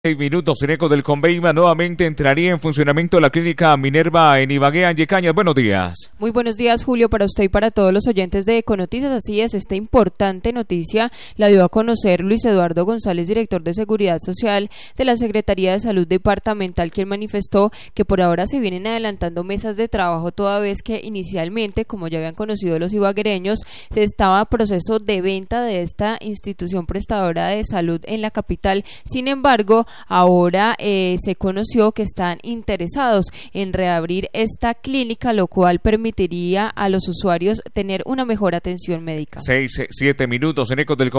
6 minutos en Eco del Conveima. Nuevamente entraría en funcionamiento la clínica Minerva en Ibagué. Angie Cañas, buenos días. Muy buenos días, Julio, para usted y para todos los oyentes de Econoticias. Así es, esta importante noticia la dio a conocer Luis Eduardo González, director de Seguridad Social de la Secretaría de Salud Departamental, quien manifestó que por ahora se vienen adelantando mesas de trabajo, toda vez que inicialmente, como ya habían conocido los ibaguereños, se estaba en proceso de venta de esta institución prestadora de salud en la capital. Sin embargo, ahora se conoció que están interesados en reabrir esta clínica, lo cual permitiría a los usuarios tener una mejor atención médica. 7 minutos en Eco del Conveima.